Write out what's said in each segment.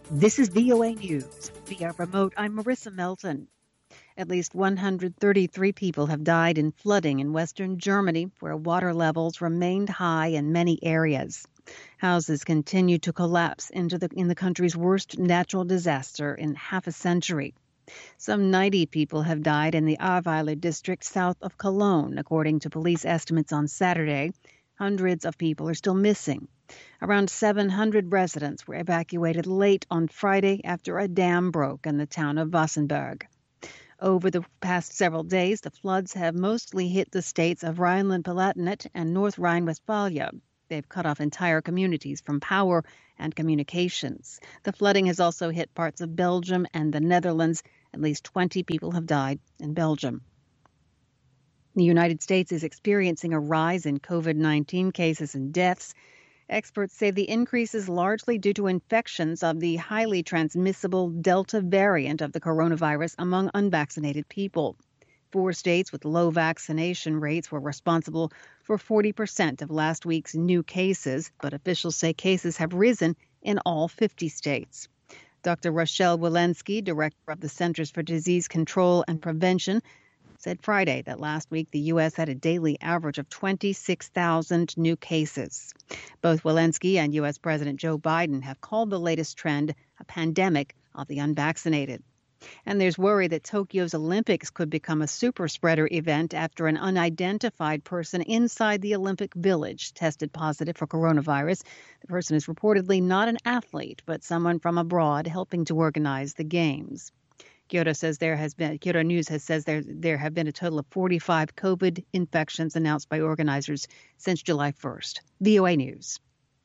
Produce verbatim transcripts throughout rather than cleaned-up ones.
This is V O A News. Via remote, I'm Marissa Melton. At least one hundred thirty-three people have died in flooding in western Germany, where water levels remained high in many areas. Houses continue to collapse into the, in the country's worst natural disaster in half a century. Some ninety people have died in the Ahrweiler district south of Cologne, according to police estimates on Saturday. Hundreds of people are still missing. Around seven hundred residents were evacuated late on Friday after a dam broke in the town of Wassenberg. Over the past several days, the floods have mostly hit the states of Rhineland-Palatinate and North Rhine-Westphalia. They've cut off entire communities from power and communications. The flooding has also hit parts of Belgium and the Netherlands. At least twenty people have died in Belgium. The United States is experiencing a rise in COVID nineteen cases and deaths. Experts say the increase is largely due to infections of the highly transmissible Delta variant of the coronavirus among unvaccinated people. Four states with low vaccination rates were responsible for forty percent of last week's new cases, but officials say cases have risen in all fifty states. Doctor Rochelle Walensky, director of the Centers for Disease Control and Prevention, said Friday that last week the U S had a daily average of twenty-six thousand new cases. Both Walensky and U S President Joe Biden have called the latest trend a pandemic of the unvaccinated. And there's worry that Tokyo's Olympics could become a super spreader event after an unidentified person inside the Olympic Village tested positive for coronavirus. The person is reportedly not an athlete, but someone from abroad helping to organize the games. Kyoto says there has been Kyoto News has says there there have been a total of forty-five COVID infections announced by organizers since July first. V O A News.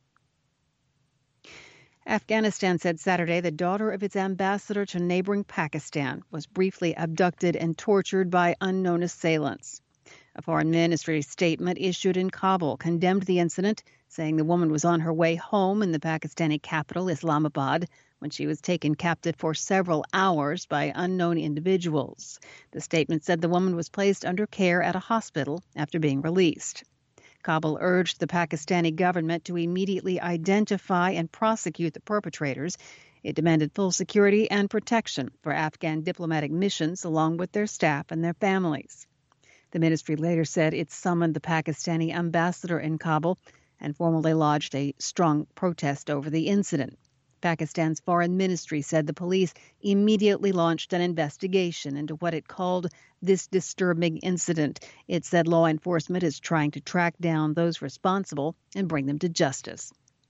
Afghanistan said Saturday the daughter of its ambassador to neighboring Pakistan was briefly abducted and tortured by unknown assailants. A foreign ministry statement issued in Kabul condemned the incident, saying the woman was on her way home in the Pakistani capital, Islamabad, when she was taken captive for several hours by unknown individuals. The statement said the woman was placed under care at a hospital after being released. Kabul urged the Pakistani government to immediately identify and prosecute the perpetrators. It demanded full security and protection for Afghan diplomatic missions along with their staff and their families. The ministry later said it summoned the Pakistani ambassador in Kabul and formally lodged a strong protest over the incident. Pakistan's foreign ministry said the police immediately launched an investigation into what it called this disturbing incident. It said law enforcement is trying to track down those responsible and bring them to justice.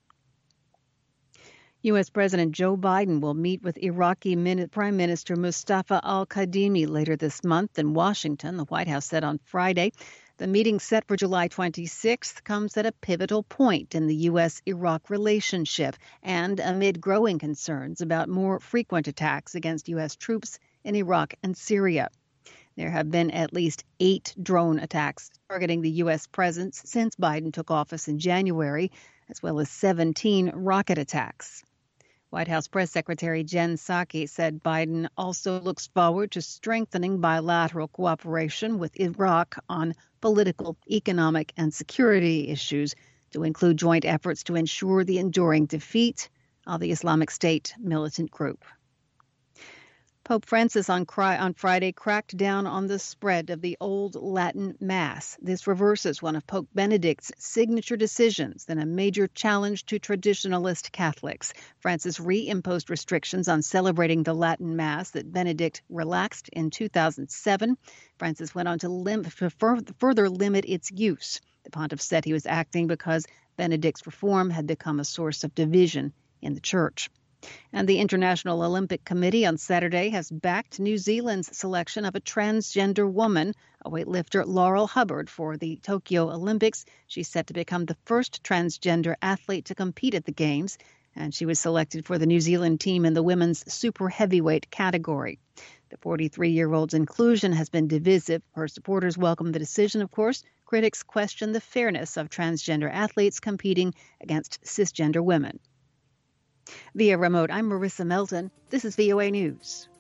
U S. President Joe Biden will meet with Iraqi Prime Minister Mustafa al-Kadhimi later this month in Washington, the White House said on Friday. The meeting set for July twenty-sixth comes at a pivotal point in the U S Iraq relationship and amid growing concerns about more frequent attacks against U S troops in Iraq and Syria. There have been at least eight drone attacks targeting the U S presence since Biden took office in January, as well as seventeen rocket attacks. White House Press Secretary Jen Psaki said Biden also looks forward to strengthening bilateral cooperation with Iraq on political, economic, and security issues, to include joint efforts to ensure the enduring defeat of the Islamic State militant group. Pope Francis on, on Friday cracked down on the spread of the Old Latin Mass. This reverses one of Pope Benedict's signature decisions and a major challenge to traditionalist Catholics. Francis reimposed restrictions on celebrating the Latin Mass that Benedict relaxed in two thousand seven. Francis went on to, lim- to further limit its use. The pontiff said he was acting because Benedict's reform had become a source of division in the church. And the International Olympic Committee on Saturday has backed New Zealand's selection of a transgender woman, a weightlifter Laurel Hubbard, for the Tokyo Olympics. She's set to become the first transgender athlete to compete at the Games, and she was selected for the New Zealand team in the women's super heavyweight category. The forty-three-year-old's inclusion has been divisive. Her supporters welcome the decision, of course. Critics question the fairness of transgender athletes competing against cisgender women. Via remote, I'm Marissa Melton. This is V O A News.